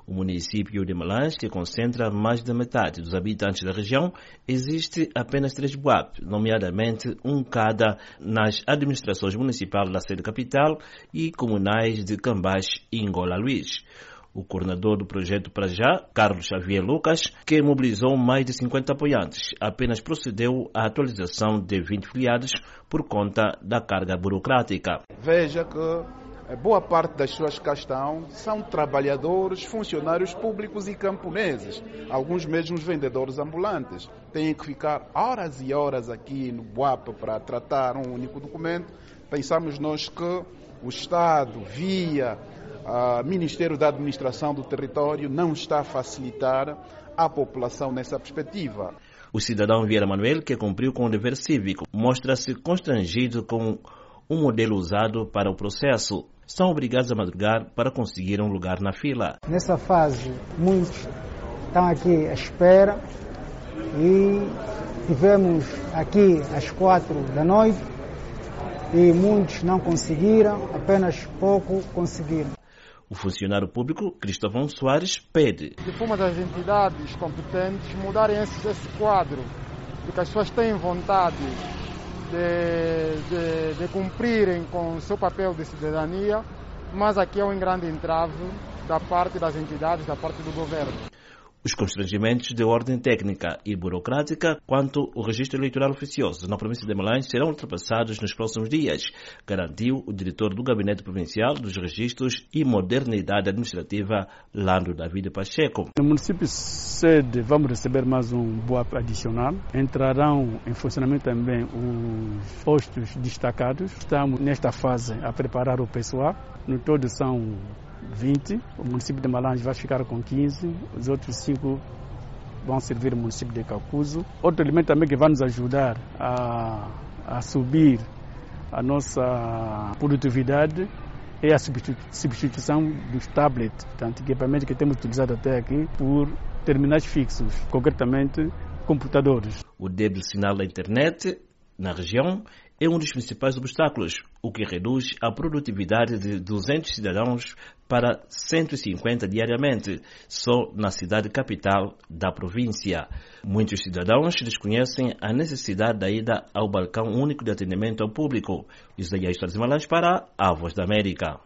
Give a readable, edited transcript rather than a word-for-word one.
O município de Malange, que concentra mais da metade dos habitantes da região, existe apenas 3 BUAP, nomeadamente um cada nas administrações municipais da sede capital e comunais de Cambás e Angola Luís. O coordenador do projeto para já, Carlos Xavier Lucas, que mobilizou mais de 50 apoiantes, apenas procedeu à atualização de 20 filiados por conta da carga burocrática. Veja que boa parte das pessoas que cá estão são trabalhadores, funcionários públicos e camponeses. Alguns mesmo vendedores ambulantes. Têm que ficar horas e horas aqui no BUAP para tratar um único documento. Pensamos nós que o Estado, via Ministério da Administração do Território, não está a facilitar a população nessa perspectiva. O cidadão Vieira Manuel, que cumpriu com o dever cívico, mostra-se constrangido com o modelo usado para o processo. São obrigados a madrugar para conseguir um lugar na fila. Nessa fase, muitos estão aqui à espera e tivemos aqui às 4 da noite e muitos não conseguiram, apenas pouco conseguiram. O funcionário público, Cristóvão Soares, pede de forma das entidades competentes mudarem esse quadro, porque as pessoas têm vontade de cumprirem com o seu papel de cidadania, mas aqui é um grande entrave da parte das entidades, da parte do governo. Os constrangimentos de ordem técnica e burocrática quanto ao registro eleitoral oficioso na província de Malange serão ultrapassados nos próximos dias, garantiu o diretor do Gabinete Provincial dos Registros e Modernidade Administrativa, Lando David Pacheco. No município sede vamos receber mais um BUAP adicional. Entrarão em funcionamento também os postos destacados. Estamos nesta fase a preparar o pessoal. No todo são 20, o município de Malange vai ficar com 15, os outros 5 vão servir o município de Cacuzo. Outro elemento também que vai nos ajudar a subir a nossa produtividade é a substituição dos tablets, portanto, equipamentos que temos utilizado até aqui, por terminais fixos, concretamente computadores. O débil sinal da internet na região é um dos principais obstáculos, o que reduz a produtividade de 200 cidadãos para 150 diariamente, só na cidade capital da província. Muitos cidadãos desconhecem a necessidade da ida ao balcão único de atendimento ao público. Isaías Malange para a Voz da América.